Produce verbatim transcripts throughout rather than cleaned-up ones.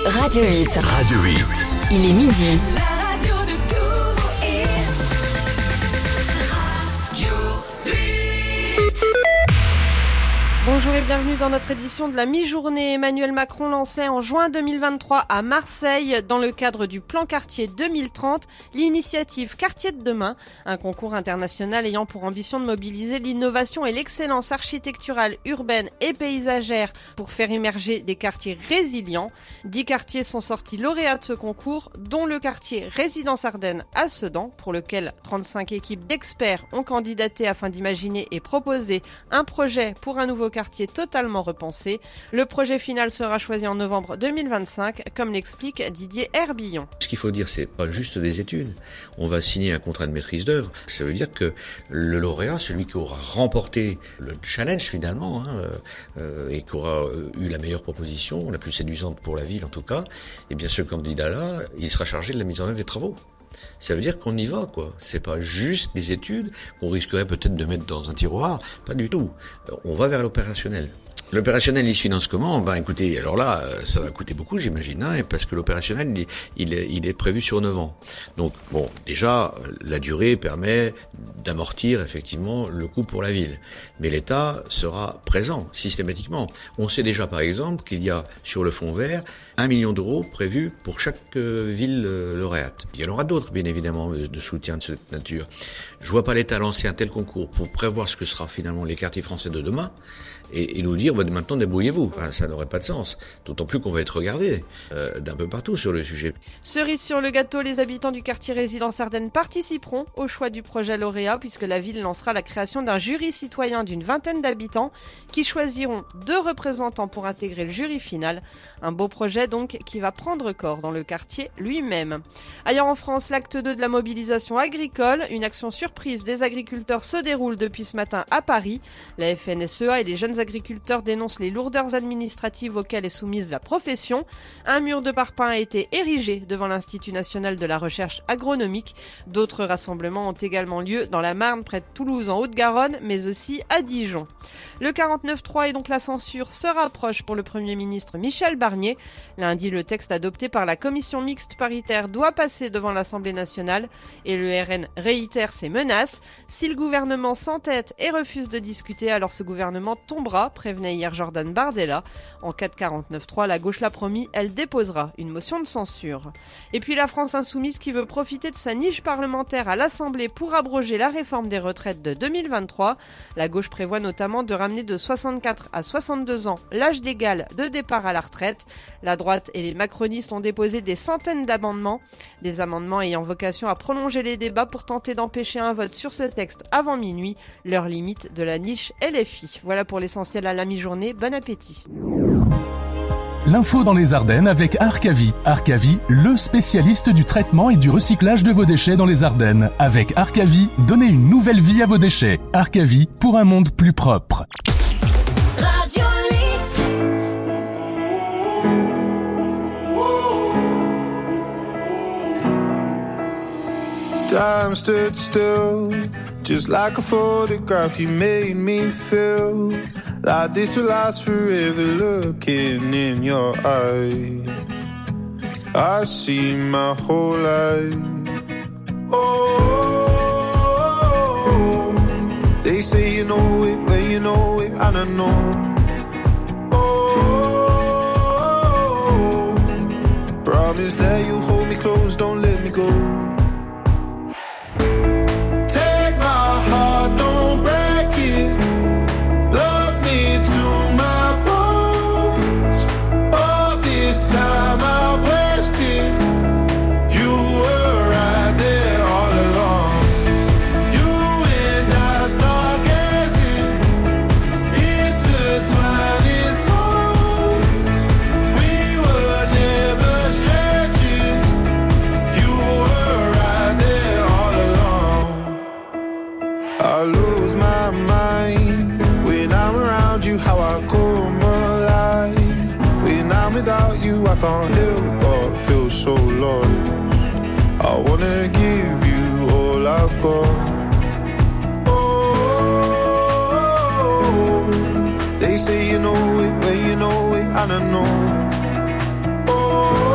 Radio huit. Radio huit. Il est midi. La radio de tout hit. Radio huit. Bonjour et bienvenue dans notre édition de la mi-journée. Emmanuel Macron lançait en juin deux mille vingt-trois à Marseille, dans le cadre du plan Quartier deux mille trente, l'initiative Quartier de demain, un concours international ayant pour ambition de mobiliser l'innovation et l'excellence architecturale, urbaine et paysagère pour faire émerger des quartiers résilients. Dix quartiers sont sortis lauréats de ce concours, dont le quartier Résidence Ardennes à Sedan, pour lequel trente-cinq équipes d'experts ont candidaté afin d'imaginer et proposer un projet pour un nouveau quartier totalement repensé. Le projet final sera choisi en novembre deux mille vingt-cinq, comme l'explique Didier Herbillon. Ce qu'il faut dire, c'est pas juste des études. On va signer un contrat de maîtrise d'œuvre. Ça veut dire que le lauréat, celui qui aura remporté le challenge finalement, hein, euh, et qui aura eu la meilleure proposition, la plus séduisante pour la ville en tout cas, et bien ce candidat-là, il sera chargé de la mise en œuvre des travaux. Ça veut dire qu'on y va, quoi. C'est pas juste des études qu'on risquerait peut-être de mettre dans un tiroir. Pas du tout. On va vers l'opérationnel. L'opérationnel, il se finance comment? Ben, écoutez, alors là, ça va coûter beaucoup, j'imagine, hein, parce que l'opérationnel, il, il, est, il est prévu sur neuf ans. Donc, bon, déjà, la durée permet d'amortir, effectivement, le coût pour la ville. Mais l'État sera présent, systématiquement. On sait déjà, par exemple, qu'il y a, sur le fonds vert, un million d'euros prévus pour chaque euh, ville euh, lauréate. Il y en aura d'autres, bien évidemment, de soutien de cette nature. Je vois pas l'État lancer un tel concours pour prévoir ce que sera finalement les quartiers français de demain, et, et nous dire, bah, maintenant débrouillez-vous. Enfin, ça n'aurait pas de sens. D'autant plus qu'on va être regardé euh, d'un peu partout sur le sujet. Cerise sur le gâteau, les habitants du quartier Résidence Ardennes participeront au choix du projet lauréat, puisque la ville lancera la création d'un jury citoyen d'une vingtaine d'habitants qui choisiront deux représentants pour intégrer le jury final. Un beau projet donc qui va prendre corps dans le quartier lui-même. Ailleurs en France, l'acte deux de la mobilisation agricole, une action surprise des agriculteurs se déroule depuis ce matin à Paris. La F N S E A et les jeunes agriculteurs dénoncent les lourdeurs administratives auxquelles est soumise la profession. Un mur de parpaing a été érigé devant l'Institut national de la recherche agronomique. D'autres rassemblements ont également lieu dans la Marne, près de Toulouse en Haute-Garonne, mais aussi à Dijon. Le quarante-neuf trois et donc la censure se rapproche pour le Premier ministre Michel Barnier. Lundi, le texte adopté par la commission mixte paritaire doit passer devant l'Assemblée nationale et le R N réitère ses menaces. Si le gouvernement s'entête et refuse de discuter, alors ce gouvernement tombera, prévenait hier Jordan Bardella. En cas de quarante-neuf trois, la gauche l'a promis, elle déposera une motion de censure. Et puis la France insoumise qui veut profiter de sa niche parlementaire à l'Assemblée pour abroger la réforme des retraites de deux mille vingt-trois. La gauche prévoit notamment de ramener de soixante-quatre à soixante-deux ans l'âge légal de départ à la retraite. La droite et les macronistes ont déposé des centaines d'amendements, des amendements ayant vocation à prolonger les débats pour tenter d'empêcher un vote sur ce texte avant minuit, l'heure limite de la niche L F I. Voilà pour l'essentiel à la mi-journée, bon appétit. L'info dans les Ardennes avec Arcavi. Arcavi, le spécialiste du traitement et du recyclage de vos déchets dans les Ardennes. Avec Arcavi, donnez une nouvelle vie à vos déchets. Arcavi, pour un monde plus propre. Radio huit. Time stood still, just like a photograph. You made me feel like this will last forever. Looking in your eyes, I see my whole life. Oh, they say you know it when you know it, and I know. Oh, promise that you hold me close, don't let me go. Don't break it. Love me to my bones. All this time I've wasted. You were right there all along. You and I start gazing, intertwining souls. We were never strangers. You were right there all along. I lose my mind when I'm around you, how I come alive. When I'm without you, I can't help but feel so lost. I wanna give you all I've got. Oh, they say you know it when you know it, and I know. Oh,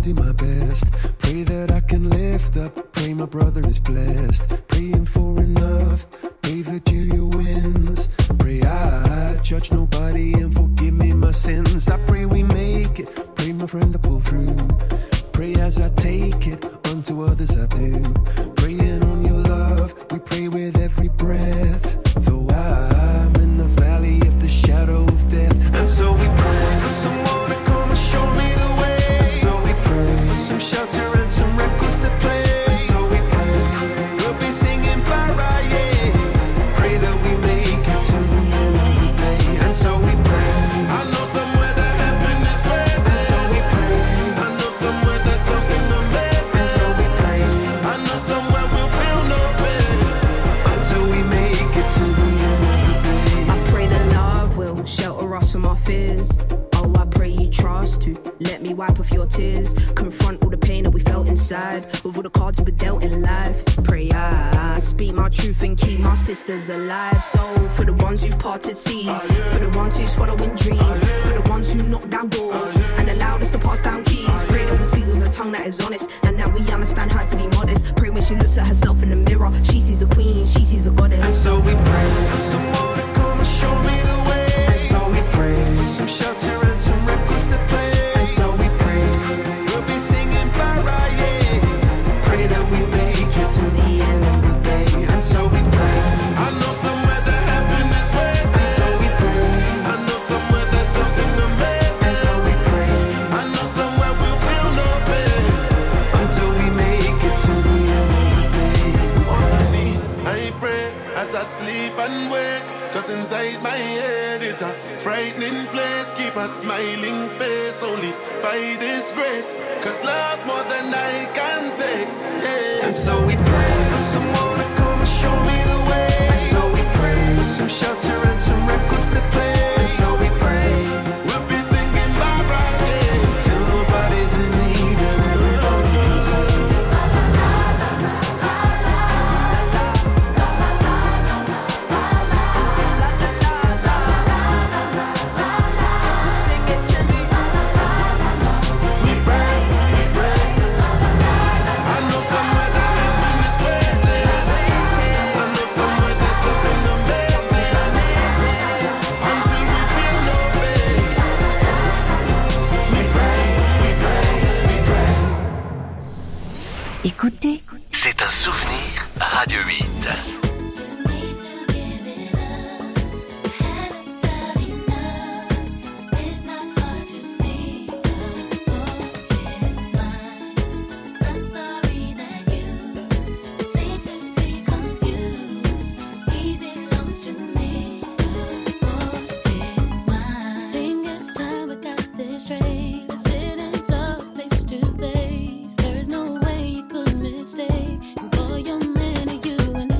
do my best. Pray that I can lift up. Pray my brother is blessed. Praying for enough. Pray that Julia wins. Pray I judge nobody and forgive me my sins. I pray we make it. Pray my friend to pull through. Pray as I take it. Unto others I do. Praying on your love. We pray with every breath. Though I'm in the valley of the shadow of death. And so we pray for someone to come and show me the way. And so we pray for some shelter and some records to play. And so we pray we'll be singing para, yeah. Pray that we make it to the end of the day. And so we pray. I know somewhere that heaven is waiting. And so we pray. I know somewhere there's something amazing. And so we pray. I know somewhere we'll feel no pain until we make it to the end of the day. I pray that love will shelter us from our fears. Oh, I pray you trust to let me wipe off your tears. Confront all the pain that we felt inside with all the cards we were dealt in life. Pray I speak my truth and keep my sisters alive. So for the ones who parted seas, for the ones who's following dreams, for the ones who knocked down doors and allowed us to pass down keys. Pray that we speak with a tongue that is honest and that we understand how to be modest. Pray when she looks at herself in the mirror, she sees a queen, she sees a goddess. And so we pray for someone to come and show me the way. And so we pray for some shelter and some records to play. And so we pray we'll be singing para, yeah. Pray that we make it to the end of the day. And so we pray. I know somewhere that heaven is waiting. And so we pray. I know somewhere there's something amazing. And so we pray. I know somewhere we'll feel no pain until we make it to the end of the day. On my knees, I pray as I sleep and wake. Cause inside my head is a frightening place. Keep a smiling face only by this grace. Cause love's more than I can take, yeah. And so we pray for someone to come and show me the way. And so we pray for some shelter and some records to play. And so we pray we'll be singing Barbara, yeah. Till nobody's in need and everybody can sing. Écoutez, c'est un souvenir Radio huit. Stay, and for your man, you and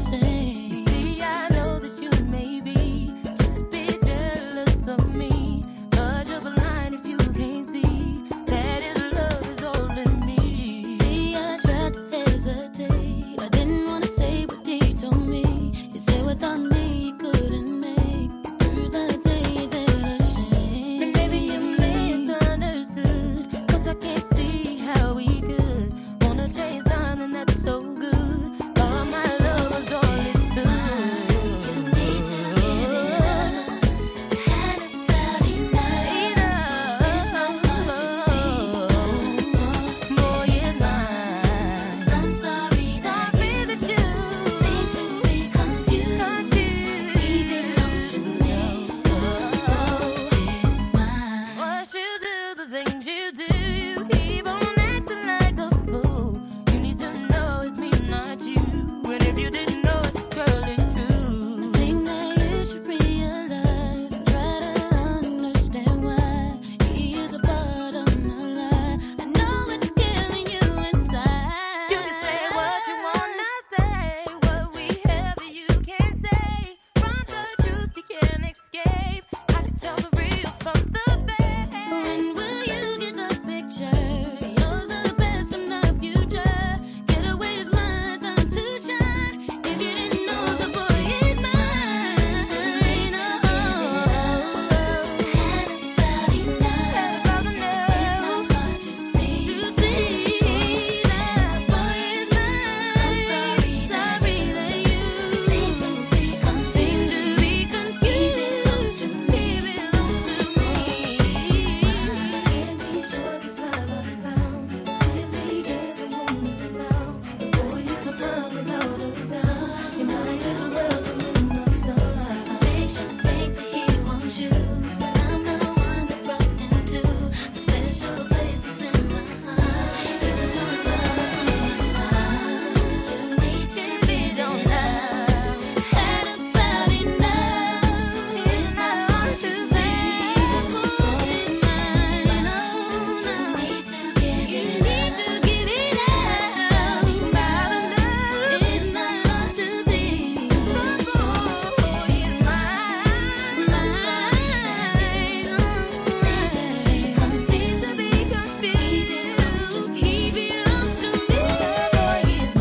choose you. I'm the one to run into the special places in my heart. Here's my love, it's mine. You need to be the love. Had about enough. It's not hard to say. It's mine. Oh, no. You need to give you need to give it up. About enough. It's not hard to see. The boy is mine, mine. Seems to be confused. He belongs to me. The boy is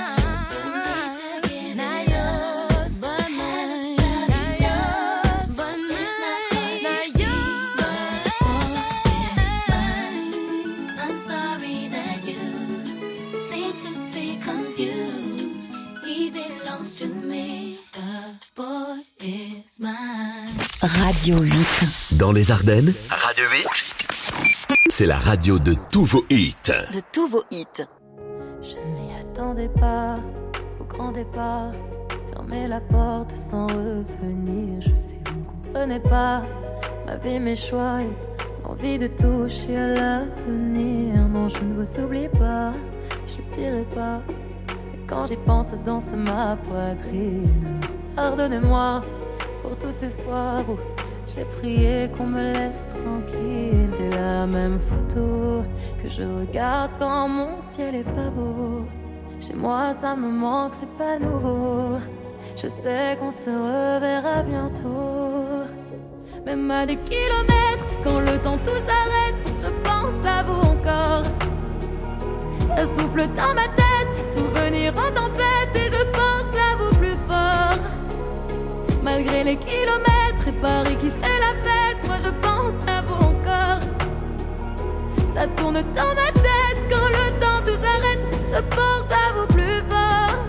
mine, not yours, but mine. Not yours, but mine. Not yours. I'm sorry that you seem to be confused. He belongs to me. The boy is mine. Radio huit. Dans les Ardennes, Radio huit, c'est la radio de tous vos hits. De tous vos hits. Je ne m'y attendais pas au grand départ. Fermer la porte sans revenir. Je sais, vous ne comprenez pas ma vie, mes choix et l'envie de toucher à l'avenir. Non, je ne vous oublie pas, je ne dirai pas. Mais quand j'y pense, danse ma poitrine. Alors pardonnez-moi pour tous ces soirs où j'ai prié qu'on me laisse tranquille. C'est la même photo que je regarde quand mon ciel est pas beau. Chez moi ça me manque, c'est pas nouveau. Je sais qu'on se reverra bientôt. Même à des kilomètres, quand le temps tout s'arrête, je pense à vous encore. Ça souffle dans ma tête, souvenir en tempête, et je pense à vous plus fort. Malgré les kilomètres et Paris qui fait la fête, moi je pense à vous encore. Ça tourne dans ma tête quand le temps tout s'arrête, je pense à vous plus fort.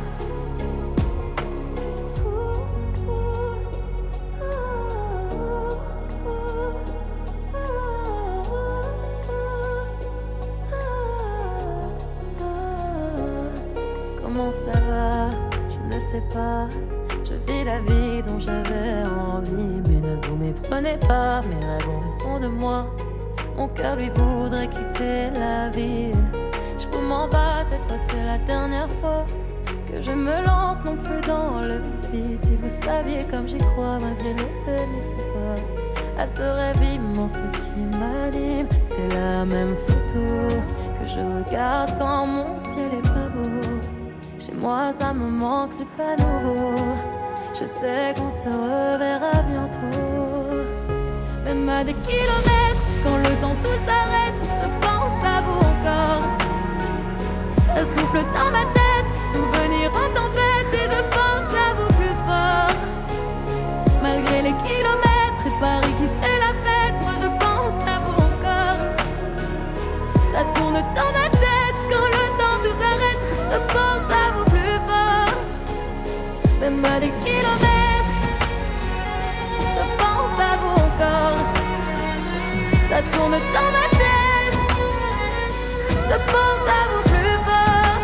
Comment ça va? Je ne sais pas. Je vis la vie dont j'avais envie, mais ne vous méprenez pas, mes rêves ont raison de moi. Mon cœur lui voudrait quitter la ville. Je vous m'en bats, cette fois c'est la dernière fois que je me lance non plus dans le vide. Si vous saviez comme j'y crois, malgré les peines, il faut pas à ce rêve immense qui m'anime. C'est la même photo que je regarde quand mon ciel est pas beau. Chez moi ça me manque, c'est pas nouveau. Je sais qu'on se reverra bientôt. Même à des kilomètres, quand le temps tout s'arrête, je pense à vous encore. Ça souffle dans ma tête, souvenir en tempête, et je pense à vous plus fort. Malgré les kilomètres et Paris qui fait la fête, moi je pense à vous encore. Ça tourne dans ma tête, quand le temps tout s'arrête, je pense à vous plus fort. Même à des kilomètres, je pense à vous encore. Ça tourne dans ma tête, je pense à vous plus fort.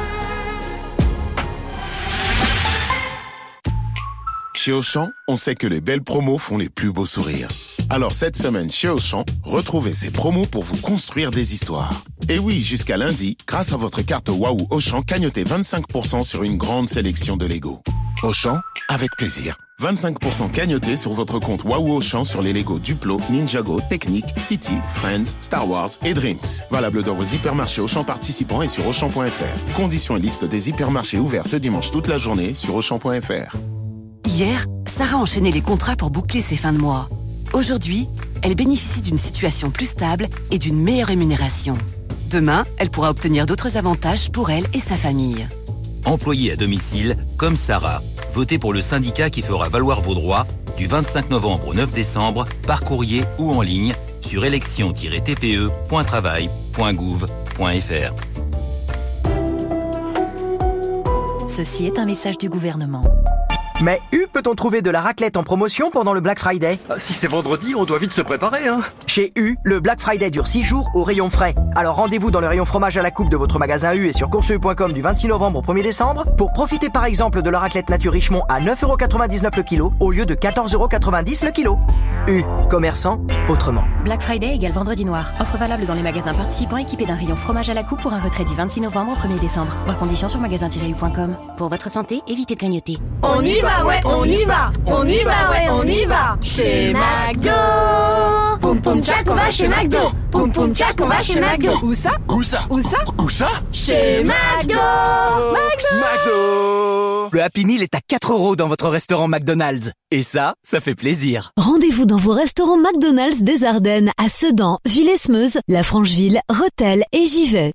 Chez Auchan, on sait que les belles promos font les plus beaux sourires. Alors cette semaine chez Auchan, retrouvez ces promos pour vous construire des histoires. Et oui, jusqu'à lundi, grâce à votre carte Waouh Auchan, cagnotez vingt-cinq pour cent sur une grande sélection de Lego. Auchan, avec plaisir. vingt-cinq pour cent cagnotés sur votre compte Waouh Auchan sur les Lego Duplo, Ninjago, Technic, City, Friends, Star Wars et Dreams. Valable dans vos hypermarchés Auchan participants et sur Auchan point F R. Conditions et liste des hypermarchés ouverts ce dimanche toute la journée sur Auchan point F R. Hier, Sarah enchaînait les contrats pour boucler ses fins de mois. Aujourd'hui, elle bénéficie d'une situation plus stable et d'une meilleure rémunération. Demain, elle pourra obtenir d'autres avantages pour elle et sa famille. Employée à domicile, comme Sarah, votez pour le syndicat qui fera valoir vos droits du vingt-cinq novembre au neuf décembre par courrier ou en ligne sur élection tiret t p e point travail point gouv point f r. Ceci est un message du gouvernement. Mais U, peut-on trouver de la raclette en promotion pendant le Black Friday? Si c'est vendredi, on doit vite se préparer, hein. Chez U, le Black Friday dure six jours au rayon frais. Alors rendez-vous dans le rayon fromage à la coupe de votre magasin U et sur course u point com du vingt-six novembre au premier décembre pour profiter par exemple de la raclette nature Richemont à neuf euros quatre-vingt-dix-neuf le kilo au lieu de quatorze euros quatre-vingt-dix le kilo. U, commerçant autrement. Black Friday égale vendredi noir. Offre valable dans les magasins participants équipés d'un rayon fromage à la coupe pour un retrait du vingt-six novembre au premier décembre. Voir conditions sur magasin tiret u point com. Pour votre santé, évitez de grignoter. On y va, ouais, on y va. On y va, ouais, on y va. Chez McDo. Poum poum tchac, on va chez McDo. Poum poum tchac, on va chez McDo. Où ça? Où ça? Où ça? Où ça? Chez McDo. McDo. McDo. Le Happy Meal est à quatre euros dans votre restaurant McDonald's. Et ça, ça fait plaisir. Rendez-vous dans vos restaurants McDonald's des Ardennes à Sedan, Villesmeuse, La Francheville, Rethel et Givet.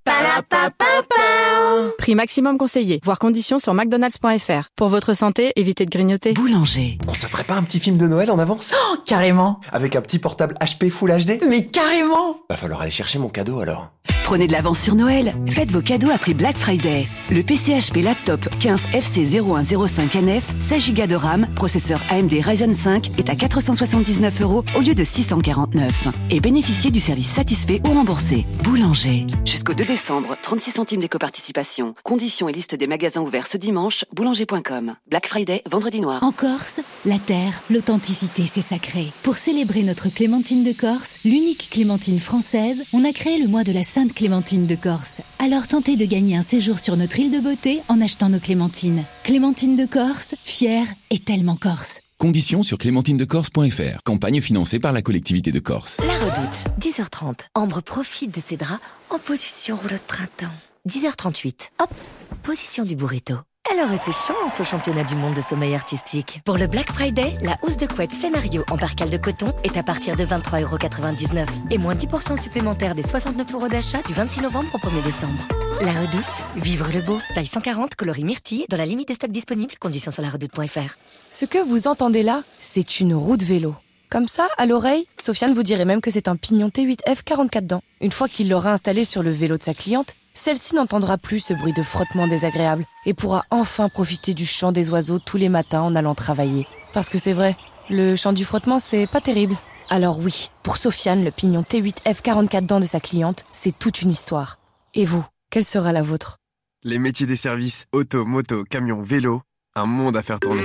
Prix maximum conseillé. Voir conditions sur mcdonalds point f r. Pour votre santé, évitez de grignoter. Boulanger. On se ferait pas un petit film de Noël en avance? Oh, carrément. Avec un petit portable H P Full H D? Mais carrément. Va falloir aller chercher mon cadeau alors. Prenez de l'avance sur Noël. Faites vos cadeaux après Black Friday. Le P C H P Laptop quinze F C zéro un zéro cinq N F, seize giga de RAM, processeur A M D Ryzen cinq est à quatre cent soixante-dix-neuf euros au lieu de six cent quarante-neuf. Et bénéficiez du service satisfait ou remboursé. Boulanger. Jusqu'au deux décembre, trente-six centimes d'éco-participation. Conditions et liste des magasins ouverts ce dimanche, boulanger point com. Black Friday, vendredi noir. En Corse, la terre, l'authenticité, c'est sacré. Pour célébrer notre Clémentine de Corse, l'unique Clémentine française, on a créé le mois de la Sainte Clémentine de Corse. Alors tentez de gagner un séjour sur notre île de beauté en achetant nos clémentines. Clémentine de Corse, fière et tellement corse. Conditions sur clémentine de corse point f r. Campagne financée par la collectivité de Corse. La Redoute, dix heures trente. Ambre profite de ses draps en position rouleau de printemps. dix heures trente-huit. Hop, position du burrito. Elle aurait ses chances au championnat du monde de sommeil artistique. Pour le Black Friday, la housse de couette Scénario en percale de coton est à partir de vingt-trois euros quatre-vingt-dix-neuf et moins dix pour cent supplémentaire des soixante-neuf euros d'achat du vingt-six novembre au premier décembre. La Redoute, vivre le beau, taille cent quarante, coloris myrtille, dans la limite des stocks disponibles, conditions sur la redoute point f r. Ce que vous entendez là, c'est une roue de vélo. Comme ça, à l'oreille, Sofiane vous dirait même que c'est un pignon T huit F quarante-quatre dents. Une fois qu'il l'aura installé sur le vélo de sa cliente, celle-ci n'entendra plus ce bruit de frottement désagréable et pourra enfin profiter du chant des oiseaux tous les matins en allant travailler. Parce que c'est vrai, le chant du frottement, c'est pas terrible. Alors oui, pour Sofiane, le pignon T huit F quarante-quatre dents de sa cliente, c'est toute une histoire. Et vous, quelle sera la vôtre? Les métiers des services, auto, moto, camion, vélo, un monde à faire tourner.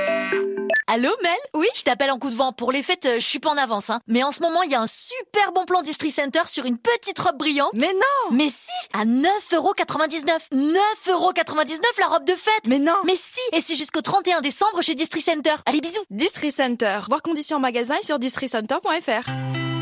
Allô Mel? Oui, je t'appelle en coup de vent. Pour les fêtes, euh, je suis pas en avance, hein. Mais en ce moment, il y a un super bon plan Distri Center sur une petite robe brillante. Mais non! Mais si! À neuf euros quatre-vingt-dix-neuf. neuf euros quatre-vingt-dix-neuf la robe de fête! Mais non! Mais si! Et c'est jusqu'au trente et un décembre chez Distri Center. Allez, bisous! Distri Center. Voir conditions en magasin et sur distri center point f r.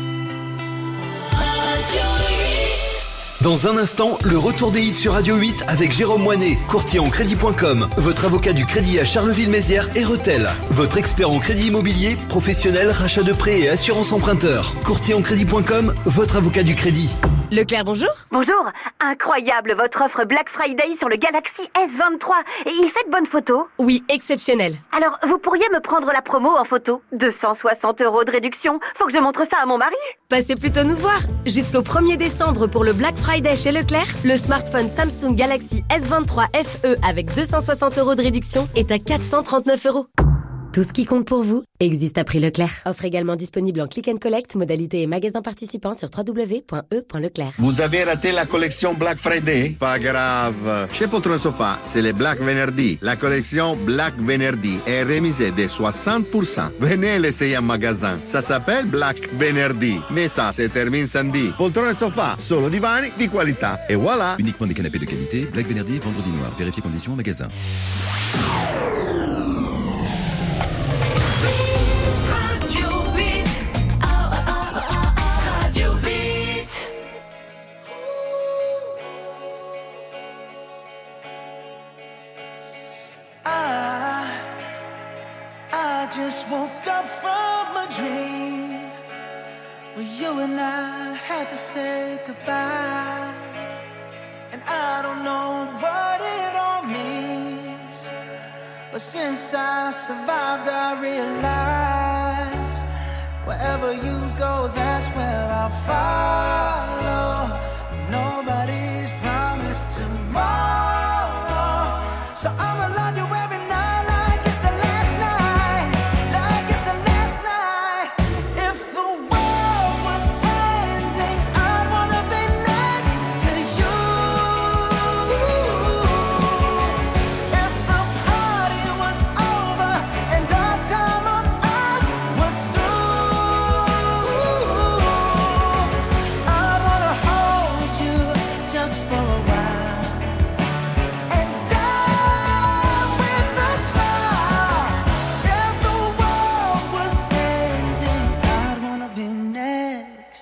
Dans un instant, le retour des hits sur Radio huit avec Jérôme Moinet, courtier en crédit point com, votre avocat du crédit à Charleville-Mézières et Rethel, votre expert en crédit immobilier, professionnel, rachat de prêts et assurance emprunteur. Courtier en crédit point com, votre avocat du crédit. Leclerc, bonjour. Bonjour. Incroyable votre offre Black Friday sur le Galaxy S vingt-trois. Et il fait de bonnes photos? Oui, exceptionnel. Alors, vous pourriez me prendre la promo en photo? deux cent soixante euros de réduction. Faut que je montre ça à mon mari. Passez plutôt nous voir. Jusqu'au premier décembre pour le Black Friday chez Leclerc, le smartphone Samsung Galaxy S vingt-trois F E avec deux cent soixante euros de réduction est à quatre cent trente-neuf euros. Tout ce qui compte pour vous existe à prix Leclerc. Offre également disponible en click and collect, modalité et magasin participant sur w w w point e point leclerc. Vous avez raté la collection Black Friday? Pas grave. Chez Poltron Sofa, c'est le Black Venerdì. La collection Black Venerdì est remisée de soixante pour cent. Venez l'essayer en magasin. Ça s'appelle Black Venerdì. Mais ça se termine samedi. Poltron Sofa, solo divani di qualità. Et voilà. Uniquement des canapés de qualité. Black Venerdì, vendredi noir. Vérifiez conditions en magasin. Just woke up from a dream where you and I had to say goodbye, and I don't know what it all means, but since I survived I realized wherever you go, that's where I'll follow. Nobody's promised tomorrow, so I'ma love you every night like it's the last.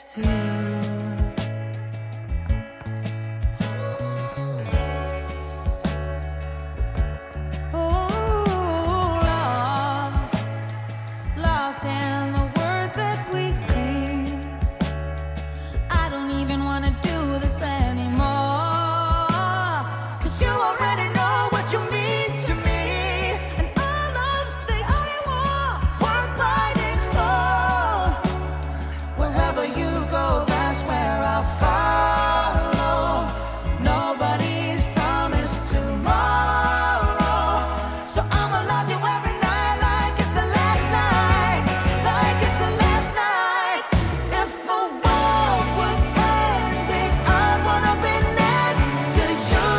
next to you. Oh, lost, lost in the words that we scream. I don't even wanna do this anymore. 'Cause you already know what you mean to me. And our love's the only war worth fighting for. Wherever you go, that's where I'll follow. Nobody's promised tomorrow. So I'ma love you every night like it's the last night. Like it's the last night. If the world was ending, I'd wanna be next to you.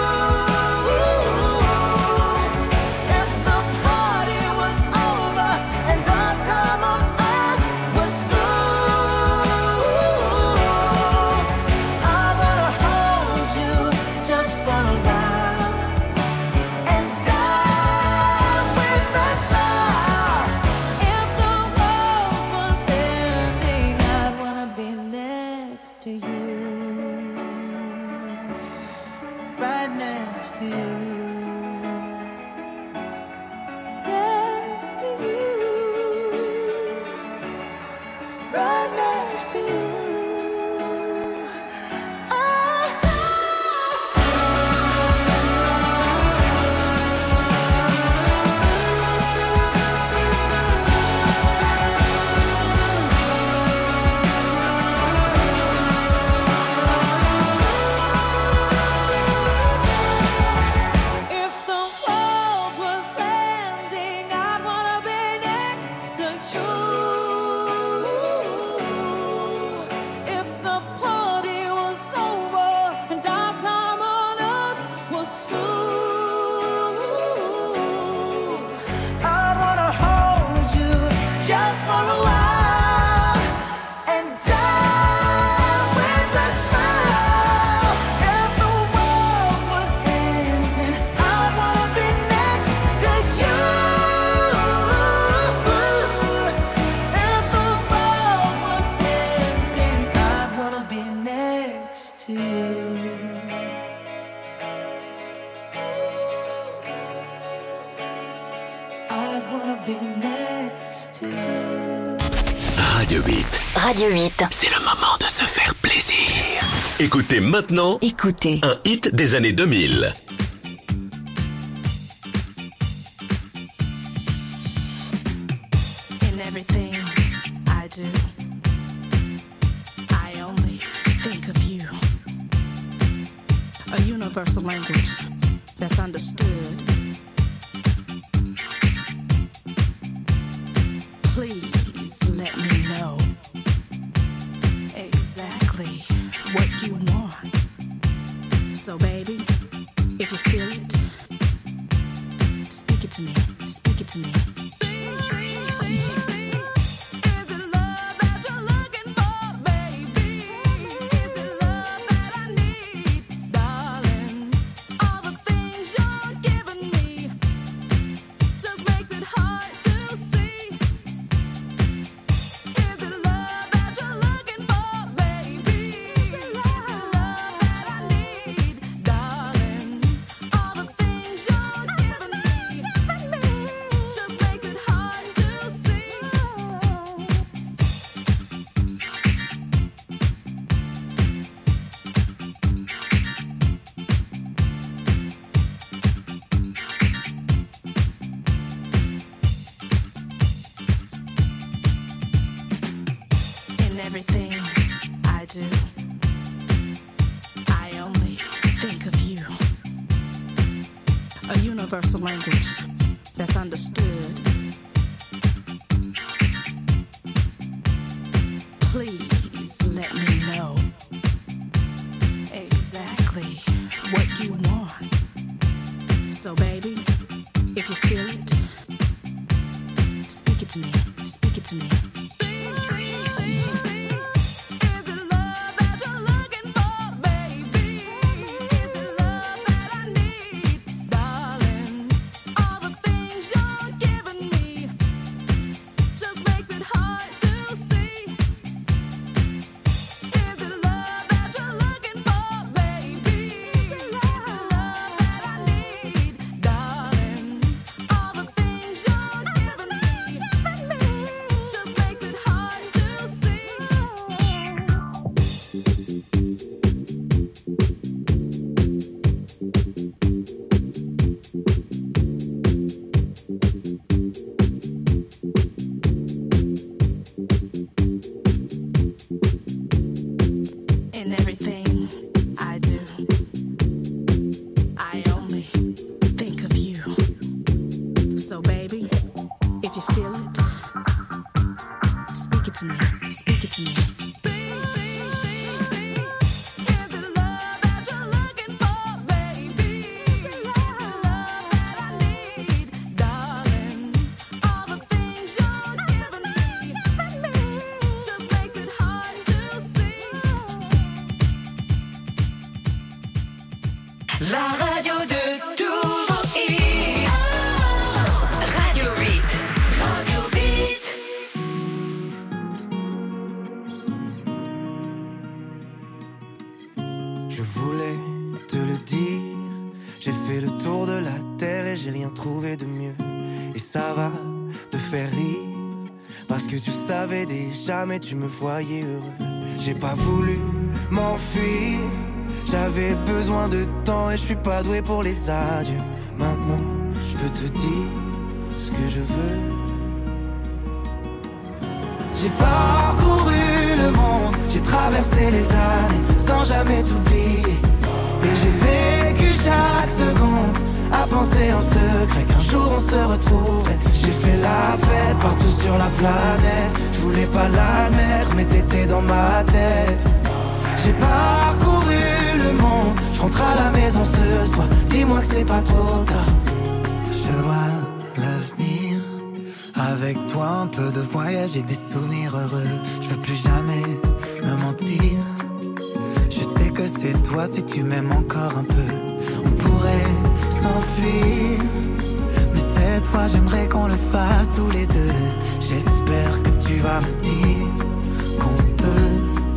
If the party was over and our time on earth was through, I wanna hold you just for a while and die with a smile. If the world was ending, I'd wanna be next to you, right next to you, next to you, right next to you. If the world was ending, I'd wanna be next to you. If the party was over and our time on earth was through, I'd wanna hold you just for a while and die with a smile. If the world was ending, I'd wanna be next to you. If the world was ending, I'd wanna be next to you. I'd wanna be next to you. Radio huit. Radio huit. C'est le moment de se faire plaisir. Écoutez maintenant Écoutez. un hit des années deux mille. In everything I do, I only think of you. A universal language that's understood. Please let me know exactly what you want. So baby, if you feel it, speak it to me, speak it to me. In everything I do, I only think of you. A universal language that's understood. Please let me know exactly what you want. So baby, if you feel it, speak it to me, speak it to me. Speak it to me. La radio de tous vos hits. Radio huit. Radio huit. Je voulais te le dire. J'ai fait le tour de la terre et j'ai rien trouvé de mieux. Et ça va te faire rire, parce que tu le savais déjà, mais tu me voyais heureux. J'ai pas voulu m'enfuir. J'avais besoin de temps et je suis pas doué pour les adieux. Maintenant, je peux te dire ce que je veux. J'ai parcouru le monde, j'ai traversé les années sans jamais t'oublier. Et j'ai vécu chaque seconde à penser en secret qu'un jour on se retrouverait. J'ai fait la fête partout sur la planète. Je voulais pas l'admettre, mais t'étais dans ma tête. J'ai parcouru le monde, je rentre à la maison ce soir. Dis-moi que c'est pas trop tard. Je vois l'avenir avec toi, un peu de voyage et des souvenirs heureux. Je veux plus jamais me mentir. Je sais que c'est toi si tu m'aimes encore un peu. On pourrait s'enfuir, mais cette fois j'aimerais qu'on le fasse tous les deux. J'espère que tu vas me dire qu'on peut.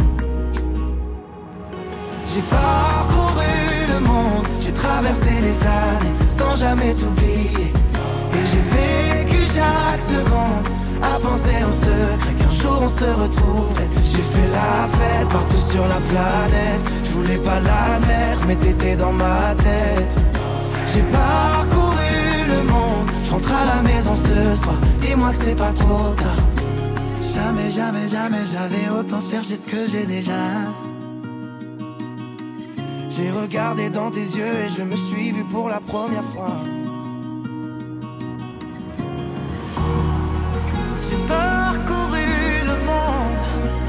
J'ai parcouru le monde, j'ai traversé les années sans jamais t'oublier. Et j'ai vécu chaque seconde à penser en secret qu'un jour on se retrouverait. J'ai fait la fête partout sur la planète. Je voulais pas l'admettre, mais t'étais dans ma tête. J'ai parcouru le monde, je rentre à la maison ce soir. Dis-moi que c'est pas trop tard. Jamais, jamais, jamais j'avais autant cherché ce que j'ai déjà. J'ai regardé dans tes yeux et je me suis vu pour la première fois. J'ai parcouru le monde.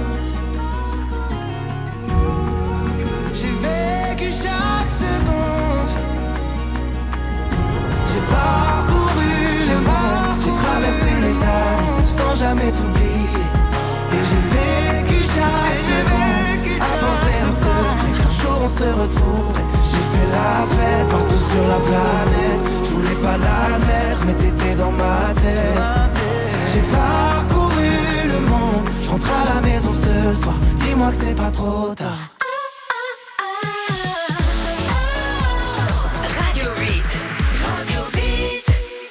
J'ai vécu chaque seconde. J'ai parcouru le monde. J'ai traversé les années sans jamais t'oublier. Et j'ai vécu chaque seconde à penser en secret qu'un jour on se retrouverait. J'ai fait la fête partout sur la planète. Je voulais pas l'admettre, mais t'étais dans ma tête. J'ai parcouru le monde, je rentre à la maison ce soir. Dis-moi que c'est pas trop tard. Radio huit. Radio huit.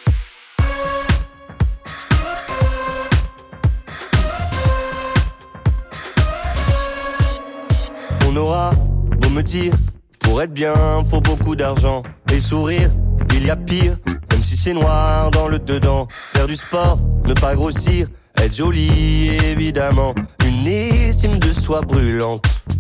On aura beau me dire, pour être bien, faut beaucoup d'argent. Et sourire, il y a pire, même si c'est noir dans le dedans. Faire du sport, ne pas grossir, être joli évidemment. Une estime de soi brûlante.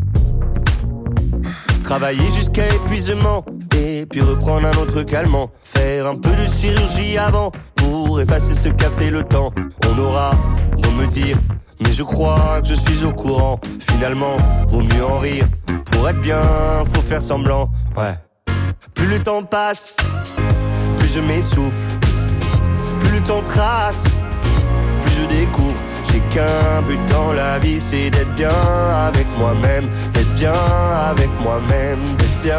Travailler jusqu'à épuisement, et puis reprendre un autre calmant. Faire un peu de chirurgie avant, pour effacer ce qu'a fait le temps. On aura beau me dire, mais je crois que je suis au courant. Finalement, vaut mieux en rire. Pour être bien, faut faire semblant, ouais. Plus le temps passe, plus je m'essouffle. Plus le temps trace, plus je découvre. J'ai qu'un but dans la vie, c'est d'être bien avec moi-même. D'être bien avec moi-même, d'être bien.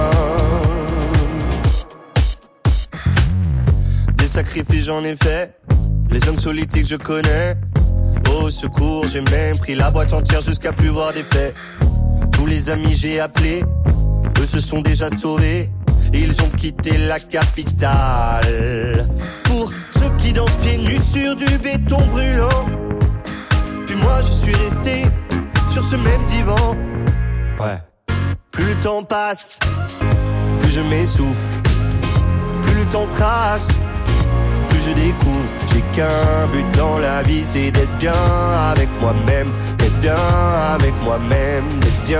Des sacrifices j'en ai fait, les hommes politiques je connais. Au secours, j'ai même pris la boîte entière jusqu'à plus voir d'effet. Tous les amis j'ai appelés, eux se sont déjà sauvés. Ils ont quitté la capitale. Pour ceux qui dansent pieds nus sur du béton brûlant. Puis moi je suis resté sur ce même divan. Ouais. Plus le temps passe, plus je m'essouffle. Plus le temps trace, plus je découvre. J'ai qu'un but dans la vie, c'est d'être bien avec moi-même. D'être bien avec moi-même, d'être bien.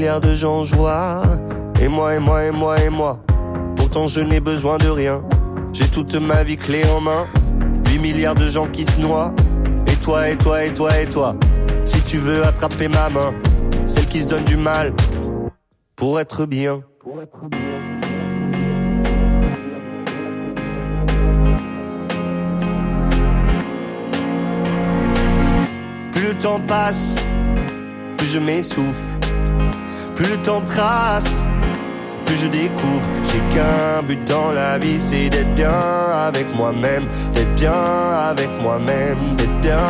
milliards de gens en joie. Et moi, et moi, et moi, et moi. Pourtant je n'ai besoin de rien. J'ai toute ma vie clé en main. Huit milliards de gens qui se noient. Et toi, et toi, et toi, et toi. Si tu veux attraper ma main, celle qui se donne du mal pour être bien. Pour être bien. Plus le temps passe, plus je m'essouffle. Plus le temps trace, plus je découvre. J'ai qu'un but dans la vie, c'est d'être bien avec moi-même. D'être bien avec moi-même, d'être bien.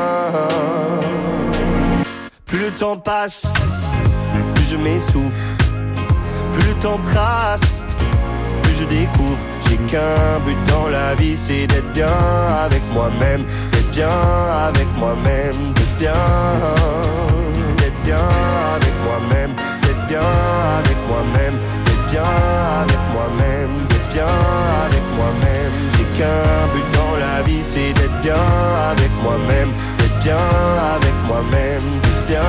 Plus le temps passe, plus je m'essouffle. Plus le temps trace, plus je découvre. J'ai qu'un but dans la vie, c'est d'être bien avec moi-même. D'être bien avec moi-même, d'être bien. D'être bien avec moi-même, d'être bien avec moi-même. D'être bien avec moi-même, d'être bien avec moi-même. J'ai qu'un but dans la vie, c'est d'être bien avec moi-même. D'être bien avec moi-même, d'être bien.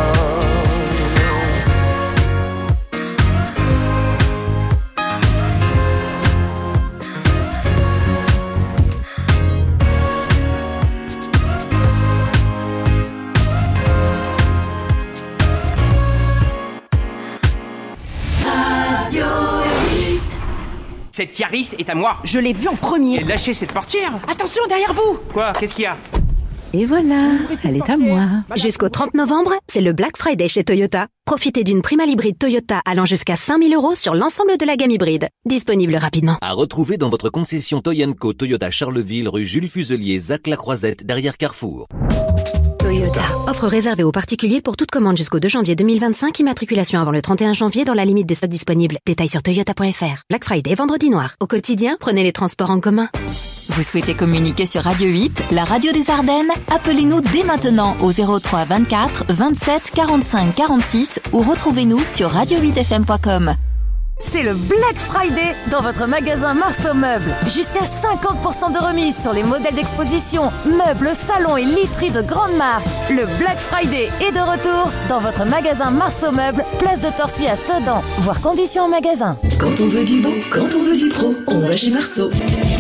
Cette Yaris est à moi. Je l'ai vue en premier. Et lâchez cette portière. Attention, derrière vous. Quoi? Qu'est-ce qu'il y a? Et voilà, elle est à moi. Jusqu'au trente novembre, c'est le Black Friday chez Toyota. Profitez d'une prime à l'hybride Toyota allant jusqu'à cinq mille euros sur l'ensemble de la gamme hybride. Disponible rapidement. À retrouver dans votre concession Toyenco Toyota Charleville, rue Jules Fuselier, Zac-la-Croisette, derrière Carrefour. Toyota. Offre réservée aux particuliers pour toute commande jusqu'au deux janvier deux mille vingt-cinq. Immatriculation avant le trente et un janvier dans la limite des stocks disponibles. Détails sur toyota point f r. Black Friday, vendredi noir. Au quotidien, prenez les transports en commun. Vous souhaitez communiquer sur Radio huit, la radio des Ardennes? Appelez-nous dès maintenant au zéro trois vingt-quatre vingt-sept quarante-cinq quarante-six ou retrouvez-nous sur radio huit f m point com. C'est le Black Friday dans votre magasin Marceau Meubles. Jusqu'à cinquante pour cent de remise sur les modèles d'exposition, meubles, salons et literie de grandes marques. Le Black Friday est de retour dans votre magasin Marceau Meubles, place de Torcy à Sedan. Voir conditions en magasin. Quand on veut du beau, quand on veut du pro, on va chez Marceau.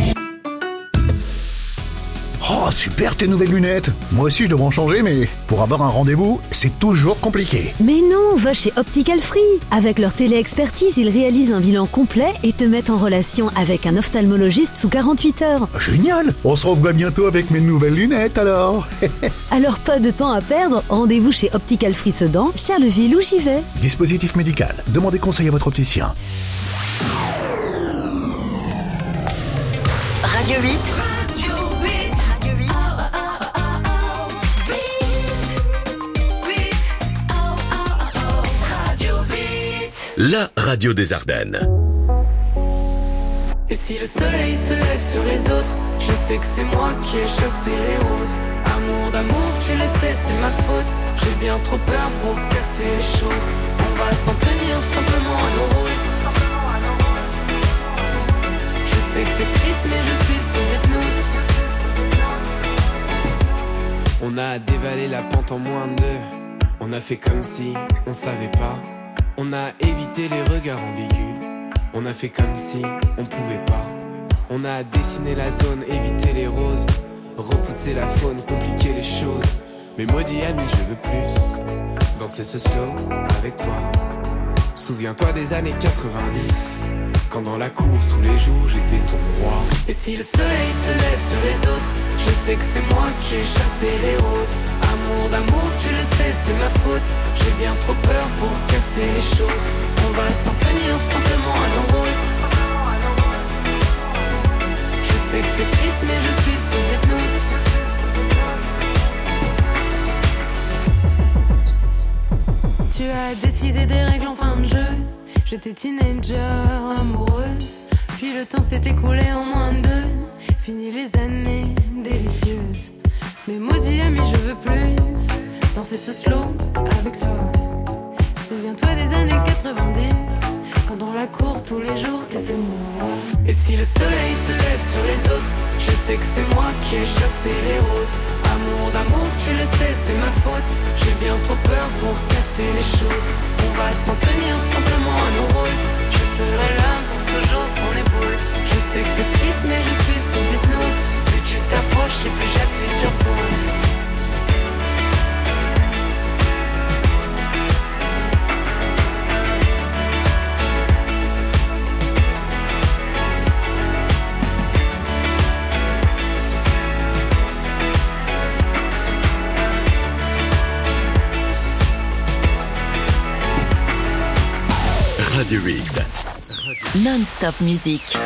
Oh, super tes nouvelles lunettes. Moi aussi je devrais en changer, mais pour avoir un rendez-vous, c'est toujours compliqué. Mais non, va chez Optical Free. Avec leur télé-expertise, ils réalisent un bilan complet et te mettent en relation avec un ophtalmologiste sous quarante-huit heures. Génial. On se revoit bientôt avec mes nouvelles lunettes alors. Alors pas de temps à perdre, rendez-vous chez Optical Free Sedan, Charleville ou Givet. Dispositif médical, demandez conseil à votre opticien. Radio huit. La radio des Ardennes. Et si le soleil se lève sur les autres, je sais que c'est moi qui ai chassé les roses. Amour d'amour, tu le sais, c'est ma faute. J'ai bien trop peur pour casser les choses. On va s'en tenir simplement à nos rôles. Je sais que c'est triste, mais je suis sous hypnose. On a dévalé la pente en moins de deux. On a fait comme si on savait pas. On a évité les regards ambigus. On a fait comme si on pouvait pas. On a dessiné la zone, évité les roses. Repousser la faune, compliquer les choses. Mais maudit ami, je veux plus danser ce slow avec toi. Souviens-toi des années quatre-vingt-dix, quand dans la cour tous les jours j'étais ton roi. Et si le soleil se lève sur les autres, je sais que c'est moi qui ai chassé les roses. Amour d'amour, tu le sais, c'est ma faute. J'ai bien trop peur pour casser les choses. On va s'en tenir simplement à nos rôles. Je sais que c'est triste, mais je suis sous hypnose. Tu as décidé des règles en fin de jeu. J'étais teenager, amoureuse. Puis le temps s'est écoulé en moins de deux. Fini les années délicieuses. Mais maudit ami, je veux plus danser ce slow avec toi. Souviens-toi des années quatre-vingt-dix, quand dans la cour tous les jours t'étais moi. Et si le soleil se lève sur les autres, je sais que c'est moi qui ai chassé les roses. Amour d'amour, tu le sais, c'est ma faute. J'ai bien trop peur pour casser les choses. On va s'en tenir simplement à nos rôles. Je serai là pour toujours ton épaule. Je sais que c'est triste mais je suis sous hypnose. Plus tu t'approches et plus j'appuie sur pause. Radio huit. Non-stop musique.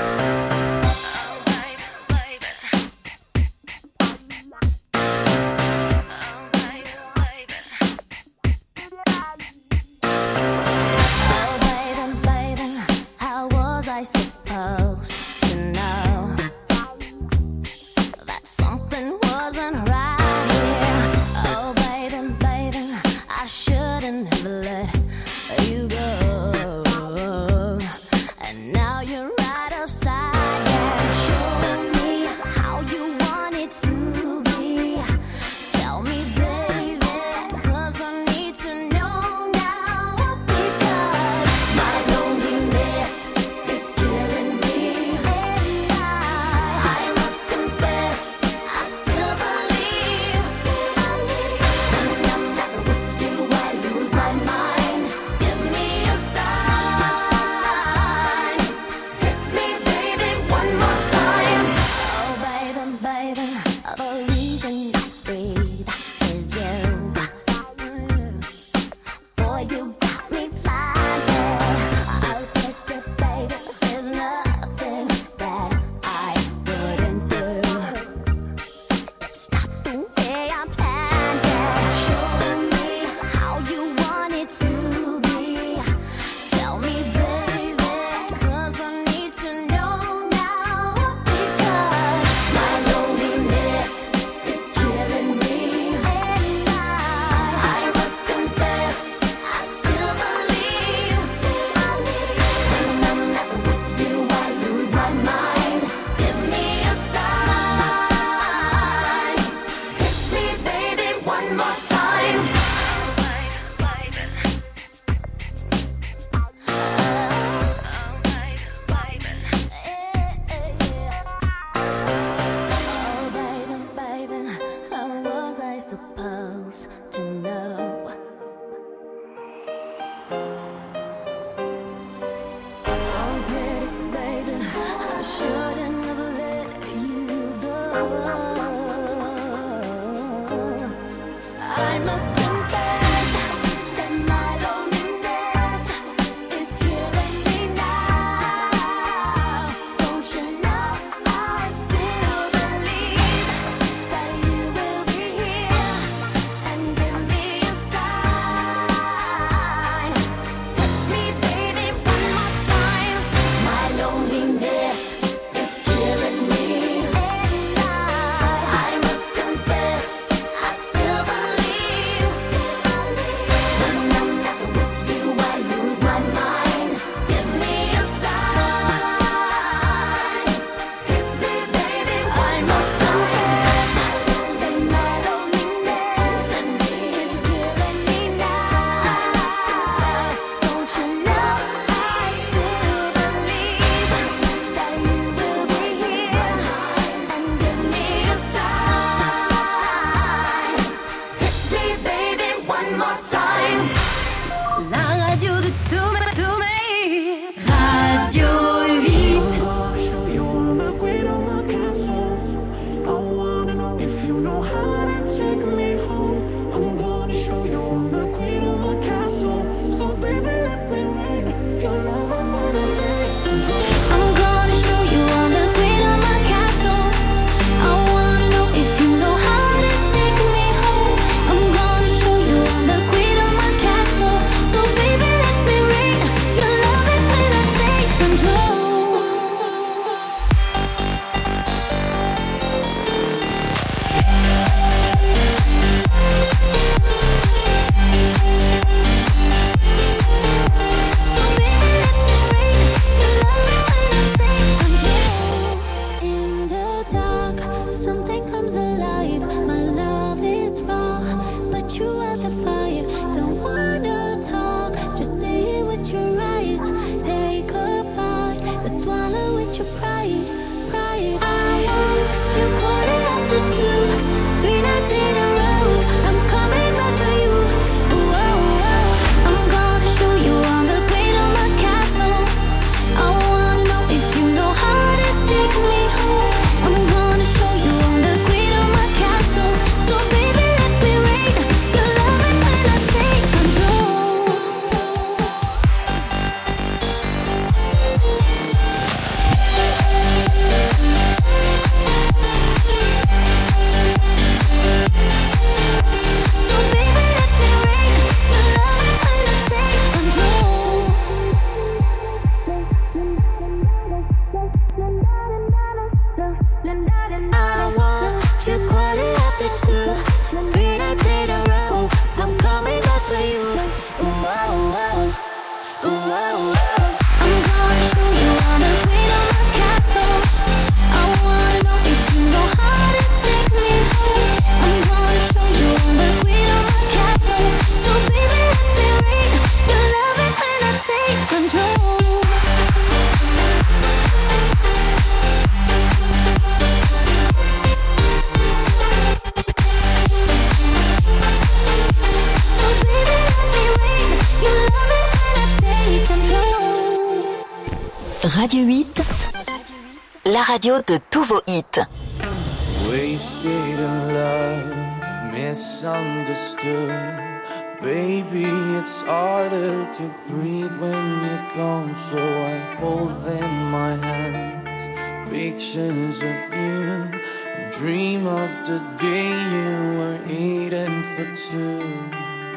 your pride, pride. I want you quarter after two, three nights in a row. I'm coming back for you. Whoa, whoa. I'm gonna show you on the green of my castle. I wanna know if you know how to take me home. I'm gonna show you on the green of my castle. So baby, let me rain your loving when I take control. I want you quarter after two, three nights in a row. I'm coming back for you. Ooh, oh, oh. Ooh, oh, oh. I'm gonna show you on the green of my castle. I wanna know if you know how to take me home. I'm gonna show you on the green of my castle. So baby, let me rain your loving when I take control. Radio huit, la radio de tous vos hits. Wasted in love, misunderstood. Baby, it's harder to breathe when you're gone. So I hold in my hands pictures of you and dream of the day you were eating for two.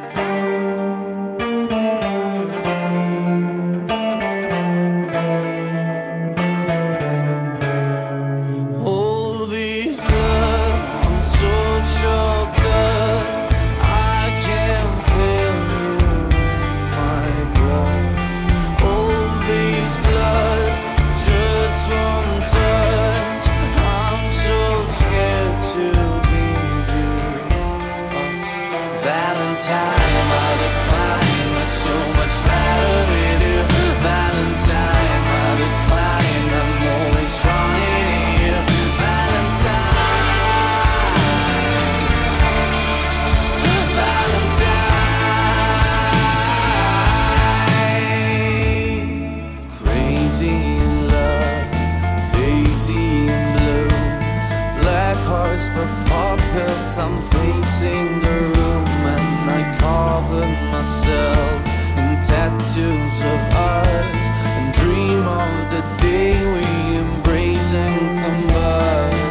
I'm pacing the room and I cover myself in tattoos of ours and dream of the day we embrace and combine.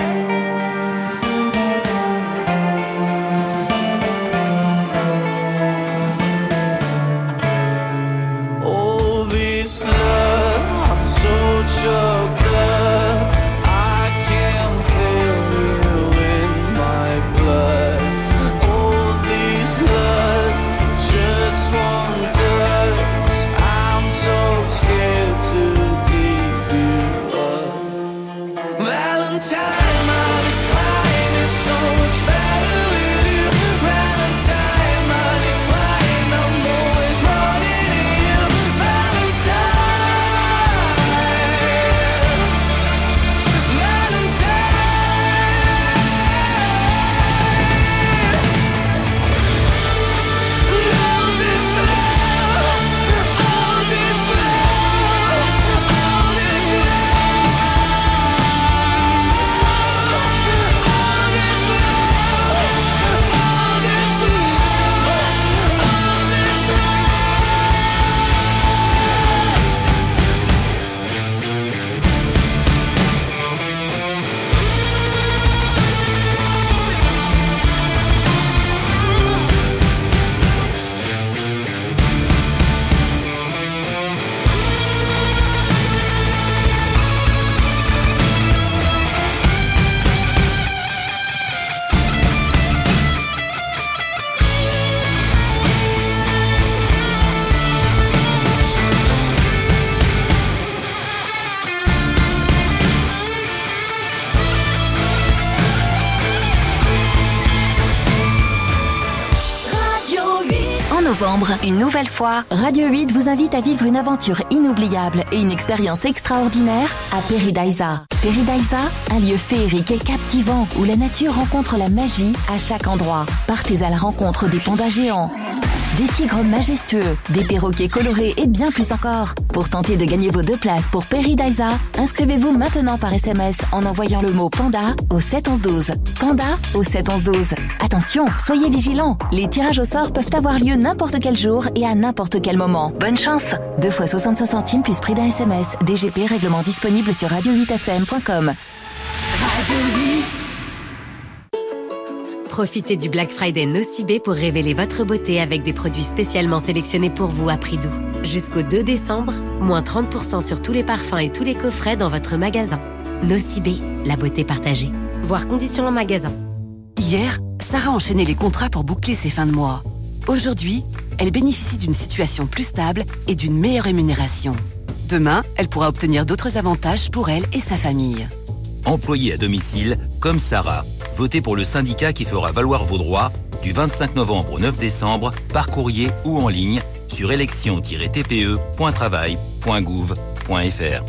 All this love, I'm so choked up. I can't feel you in my blood. All this lust, just one touch. I'm so novembre. Une nouvelle fois, Radio huit vous invite à vivre une aventure inoubliable et une expérience extraordinaire à Paradisa. Paradisa, un lieu féerique et captivant où la nature rencontre la magie à chaque endroit. Partez à la rencontre des pandas géants, des tigres majestueux, des perroquets colorés et bien plus encore. Pour tenter de gagner vos deux places pour Paradisa, inscrivez-vous maintenant par S M S en envoyant le mot panda au sept onze douze. Panda au sept onze douze. Attention, soyez vigilants. Les tirages au sort peuvent avoir lieu n'importe quel jour et à n'importe quel moment. Bonne chance. deux fois soixante-cinq centimes plus prix d'un S M S. D G P, règlement disponible sur radio huit f m point com. Radio huit. Profitez du Black Friday Nocibé pour révéler votre beauté avec des produits spécialement sélectionnés pour vous à prix doux. Jusqu'au deux décembre, moins trente pour cent sur tous les parfums et tous les coffrets dans votre magasin. Nocibé, la beauté partagée. Voir conditions en magasin. Hier, Sarah enchaînait les contrats pour boucler ses fins de mois. Aujourd'hui, elle bénéficie d'une situation plus stable et d'une meilleure rémunération. Demain, elle pourra obtenir d'autres avantages pour elle et sa famille. Employée à domicile, comme Sarah, votez pour le syndicat qui fera valoir vos droits du vingt-cinq novembre au neuf décembre par courrier ou en ligne sur élection tiret t p e point travail point gouv point f r.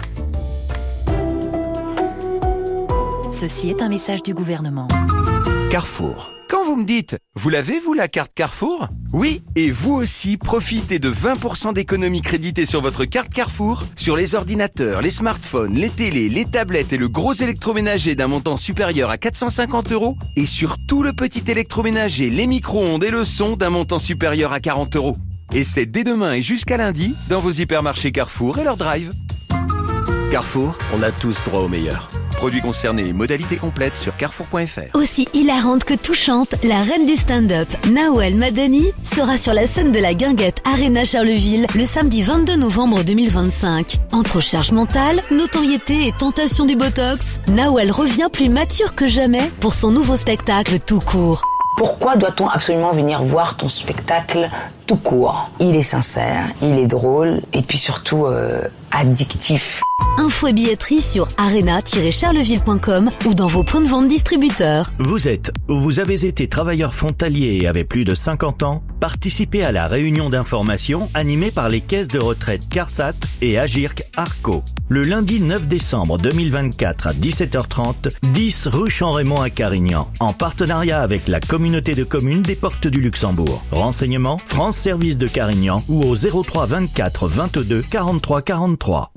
Ceci est un message du gouvernement. Carrefour. Quand vous me dites, vous l'avez vous la carte Carrefour ? Oui, et vous aussi, profitez de vingt pour cent d'économie créditée sur votre carte Carrefour, sur les ordinateurs, les smartphones, les télés, les tablettes et le gros électroménager d'un montant supérieur à quatre cent cinquante euros, et sur tout le petit électroménager, les micro-ondes et le son d'un montant supérieur à quarante euros. Et c'est dès demain et jusqu'à lundi, dans vos hypermarchés Carrefour et leur drive. Carrefour, on a tous droit au meilleur. Produits concernés et modalités complètes sur carrefour point f r. Aussi hilarante que touchante, la reine du stand-up, Nawel Madani, sera sur la scène de la Guinguette Arena Charleville le samedi vingt-deux novembre deux mille vingt-cinq. Entre charge mentale, notoriété et tentation du botox, Nawel revient plus mature que jamais pour son nouveau spectacle tout court. Pourquoi doit-on absolument venir voir ton spectacle tout court ? Il est sincère, il est drôle et puis surtout euh, addictif. Info et billetterie sur arena tiret charleville point com ou dans vos points de vente distributeurs. Vous êtes ou vous avez été travailleur frontalier et avez plus de cinquante ans, participez à la réunion d'information animée par les caisses de retraite CARSAT et Agirc Arco. Le lundi neuf décembre deux mille vingt-quatre à dix-sept heures trente, dix rue Champ-Raymond à Carignan, en partenariat avec la communauté de communes des Portes du Luxembourg. Renseignements, France Service de Carignan ou au zéro trois vingt-quatre vingt-deux quarante-trois quarante-trois.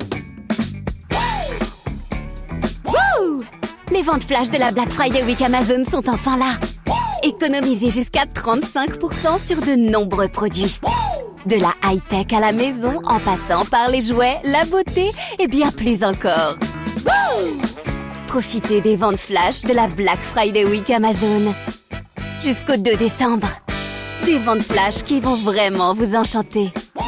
Les ventes flash de la Black Friday Week Amazon sont enfin là. Économisez jusqu'à trente-cinq pour cent sur de nombreux produits. De la high-tech à la maison, en passant par les jouets, la beauté et bien plus encore. Profitez des ventes flash de la Black Friday Week Amazon. Jusqu'au deux décembre. Des ventes flash qui vont vraiment vous enchanter.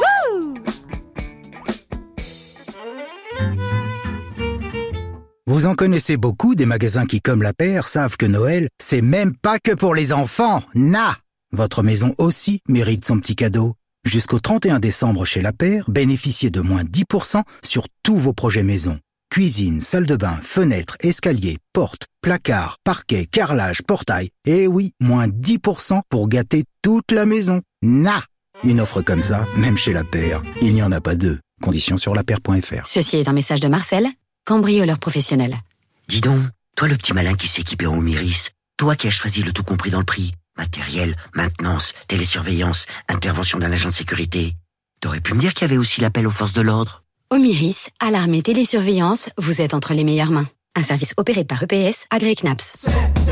Vous en connaissez beaucoup des magasins qui, comme La Paire, savent que Noël, c'est même pas que pour les enfants. Na! Votre maison aussi mérite son petit cadeau. Jusqu'au trente et un décembre chez La Paire, bénéficiez de moins dix pour cent sur tous vos projets maison. Cuisine, salle de bain, fenêtres, escaliers, portes, placards, parquets, carrelage, portail. Et oui, moins dix pour cent pour gâter toute la maison. Na! Une offre comme ça, même chez La Paire, il n'y en a pas deux. Conditions sur la paire point f r. Ceci est un message de Marcel, cambrioleur professionnel. Dis donc, toi le petit malin qui s'est équipé en Omiris, toi qui as choisi le tout compris dans le prix, matériel, maintenance, télésurveillance, intervention d'un agent de sécurité, t'aurais pu me dire qu'il y avait aussi l'appel aux forces de l'ordre. Omiris, alarme et télésurveillance, vous êtes entre les meilleures mains. Un service opéré par E P S, agréé C N A P S.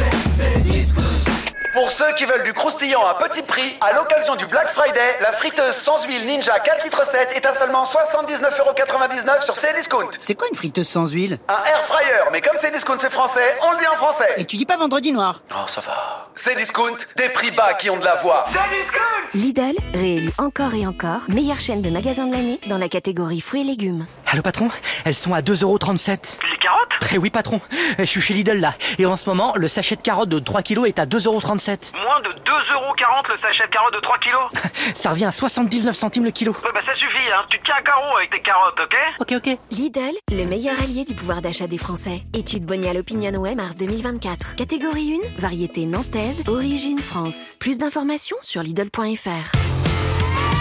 Pour ceux qui veulent du croustillant à petit prix, à l'occasion du Black Friday, la friteuse sans huile Ninja quatre litres sept est à seulement soixante-dix-neuf euros quatre-vingt-dix-neuf sur Cdiscount. C'est quoi une friteuse sans huile? Un air fryer, mais comme Cdiscount c'est français, on le dit en français. Et tu dis pas vendredi noir? Oh, ça va. Cdiscount, des prix bas qui ont de la voix. Cdiscount! Lidl, réélu encore et encore, meilleure chaîne de magasins de l'année dans la catégorie fruits et légumes. Allô patron, elles sont à deux euros trente-sept. Les carottes? Eh oui patron, je suis chez Lidl là. Et en ce moment, le sachet de carottes de trois kilos est à deux euros trente-sept. Moins de deux euros quarante le sachet de carottes de trois kilos? Ça revient à soixante-dix-neuf centimes le kilo. Ouais bah ça suffit hein, tu te tiens à carreau avec tes carottes, ok? Ok ok. Lidl, le meilleur allié du pouvoir d'achat des Français. Étude Bonial OpinionWay mars deux mille vingt-quatre. Catégorie un, variété nantaise, origine France. Plus d'informations sur Lidl point F R.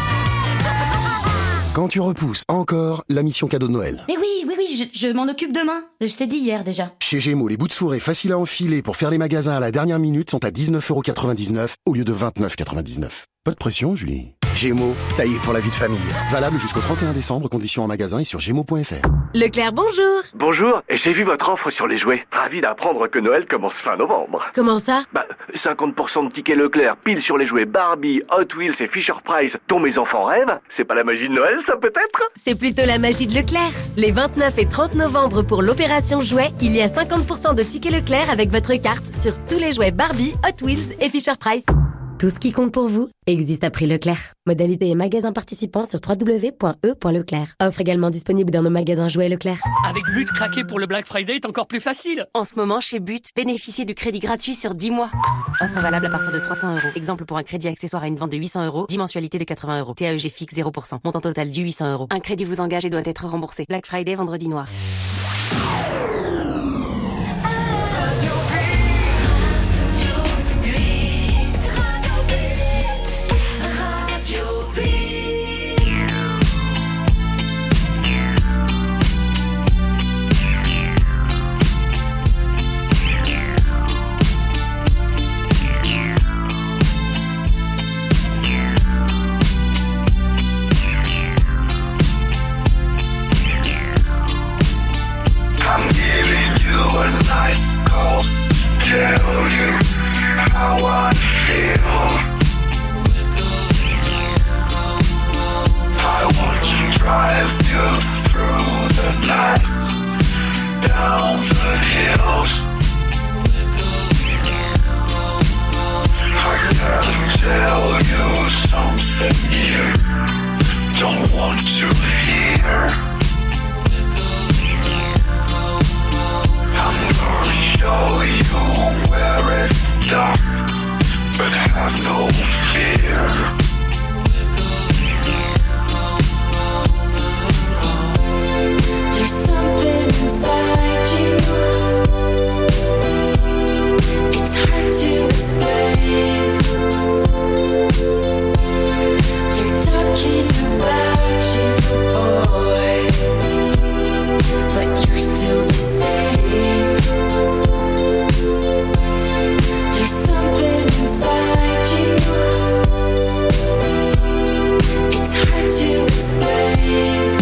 Quand tu repousses encore la mission cadeau de Noël. Mais oui, oui, oui, je, je m'en occupe demain. Je t'ai dit hier déjà. Chez Gémeaux, les bouts de fourré faciles à enfiler pour faire les magasins à la dernière minute sont à dix-neuf euros quatre-vingt-dix-neuf au lieu de vingt-neuf euros quatre-vingt-dix-neuf. Pas de pression, Julie. Gémeaux, taillé pour la vie de famille. Valable jusqu'au trente et un décembre, conditions en magasin et sur gémeaux point f r. Leclerc, bonjour. Bonjour, j'ai vu votre offre sur les jouets. Ravi d'apprendre que Noël commence fin novembre. Comment ça? Bah, cinquante pour cent de tickets Leclerc, pile sur les jouets Barbie, Hot Wheels et Fisher-Price, dont mes enfants rêvent. C'est pas la magie de Noël, ça peut-être? C'est plutôt la magie de Leclerc. Les vingt-neuf et trente novembre pour l'opération jouets, il y a cinquante pour cent de tickets Leclerc avec votre carte sur tous les jouets Barbie, Hot Wheels et Fisher-Price. Tout ce qui compte pour vous existe à prix Leclerc. Modalité et magasins participants sur w w w point e point leclerc. Offre également disponible dans nos magasins jouets Leclerc. Avec But, craquer pour le Black Friday est encore plus facile. En ce moment, chez But, bénéficiez du crédit gratuit sur dix mois. Offre valable à partir de trois cents euros. Exemple pour un crédit accessoire à une vente de huit cents euros, dix mensualités de quatre-vingts euros. T A E G fixe zéro pour cent. Montant total du huit cents euros. Un crédit vous engage et doit être remboursé. Black Friday, vendredi noir. Tell you how I feel. I want to drive you through the night, down the hills. I gotta tell you something you don't want to hear. I'm gonna show you where it's dark, but have no fear. There's something inside you. It's hard to explain. They're talking about you, boy, but you're still the same. There's something inside you. It's hard to explain.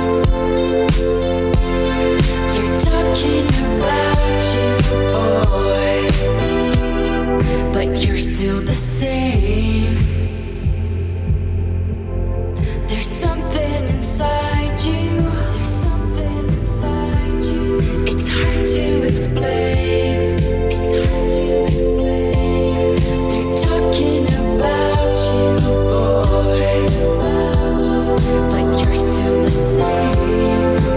They're talking about you, boy, but you're still the same. There's something inside you. There's something inside you. It's hard to explain. It's hard to explain. They're talking about you, boy, but you're still the same.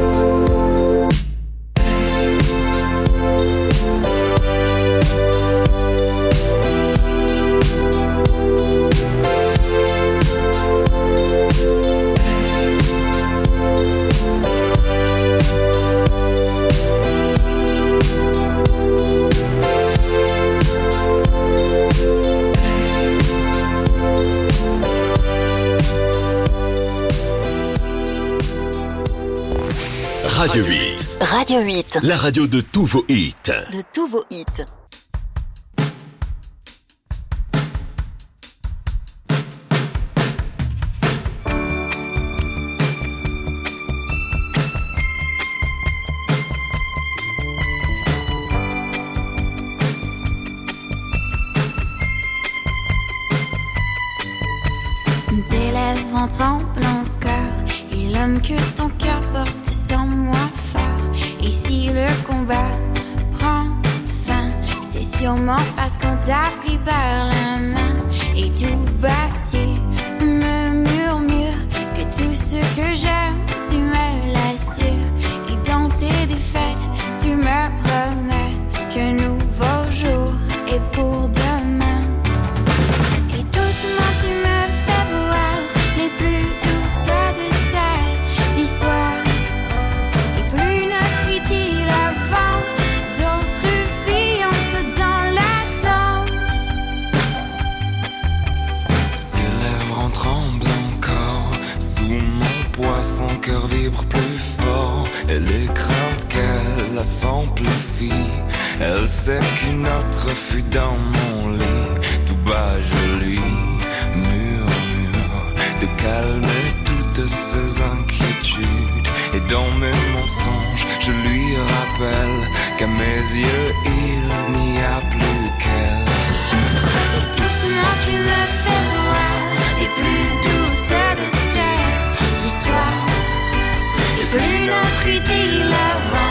Radio huit. Radio huit. La radio de tous vos hits. De tous vos hits. Tes lèvres en tremblant cœur, et l'homme que ton cœur porte sans moi fort. Et si le combat prend fin, c'est sûrement parce qu'on t'a pris par la main. Et tout bâti me murmure que tout ce que j'aime, tu me l'assures. Et dans tes défaites, tu me promets qu'un nouveau jour est pour demain. Et doucement tu me fais voir les plus douces de tes histoires. Et plus notre idylle avance, d'autres filles entrent dans la danse. et les craintes qu'elle s'amplifie. Elle sait qu'une autre fut dans mon lit. Tout bas je lui murmure de calmer toutes ses inquiétudes. Et dans mes mensonges je lui rappelle qu'à mes yeux il n'y a plus qu'elle. Et doucement tu me fais boire les plus douces de tes histoires. Et plus notre idylle avance.